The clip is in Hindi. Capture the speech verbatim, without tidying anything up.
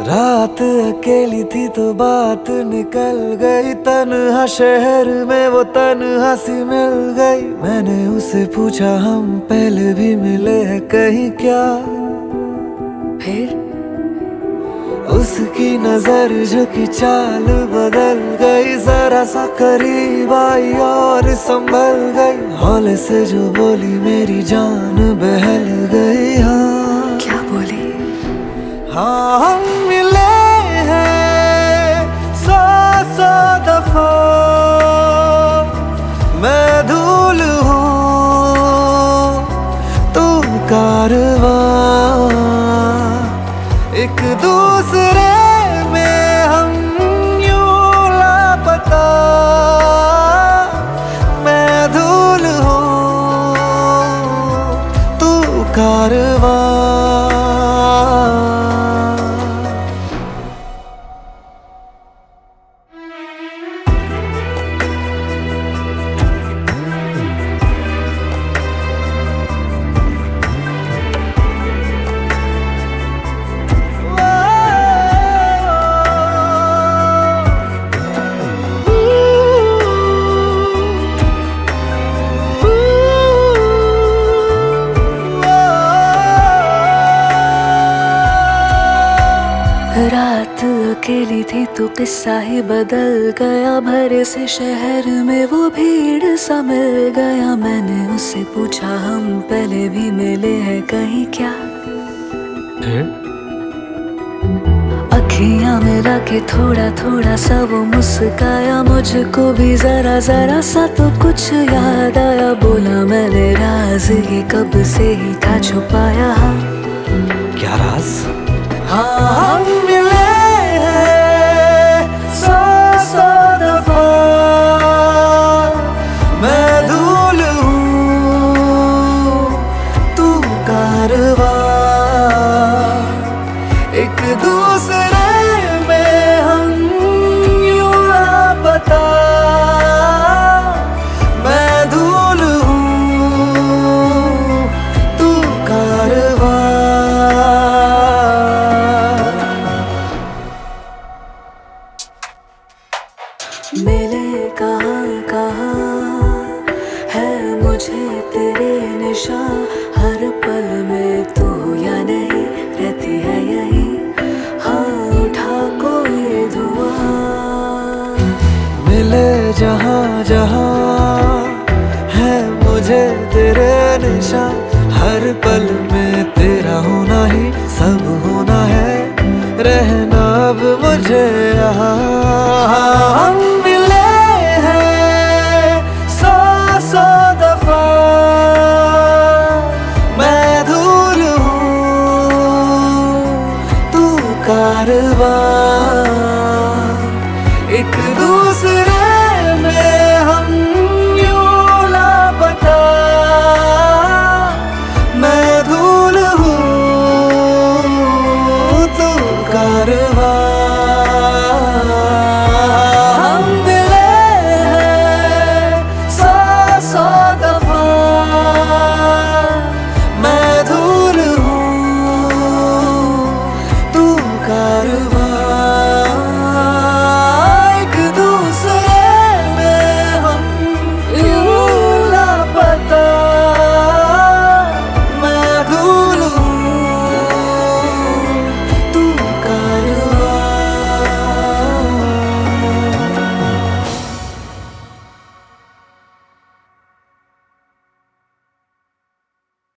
रात अकेली थी तो बात निकल गई, तन्हा शहर में वो तन्हा सी मिल गई। मैंने उसे पूछा हम पहले भी मिले हैं कहीं क्या, फिर उसकी नजर झुकी चाल बदल गई, जरा सा करीब आई और संभल गई। हौले से जो बोली मेरी जान बहल गई। हाँ क्या बोली? हाँ हम मिले हैं सौ सौ दफा, मैं धूल हूँ तू कारवां, एक दूसरे में हम यूं लापता, मैं धूल हूँ तू कारवां। रात अकेली थी तो किस्सा ही बदल गया, भरे से शहर में वो भीड़ सा मिल गया। मैंने उससे पूछा हम पहले भी मिले हैं कहीं क्या, फिर अखियां मिला के थोड़ा थोड़ा सा वो मुस्काया, मुझको भी जरा जरा सा तो कुछ याद आया। बोला मैंने राज ये कब से ही था छुपाया। हाँ क्या राज? हाँ हम मिले हैं सौ सौ दफा, मैं धूल हूँ तू कारवां, एक दूसरे में हम यूं लापता, मैं धूल हूँ तू कारवां। मिले कहाँ कहाँ है मुझे तेरे निशान, हर पल में तू या नहीं रहती है यही। हाँ उठा कोई धुआं, मिले जहाँ जहाँ है मुझे तेरे निशान, हर पल में तेरा होना ही सब होना है, रहना अब मुझे यहाँ। हम मिले हैं सौ सौ दफा, मैं धूल हूँ तू कारवां।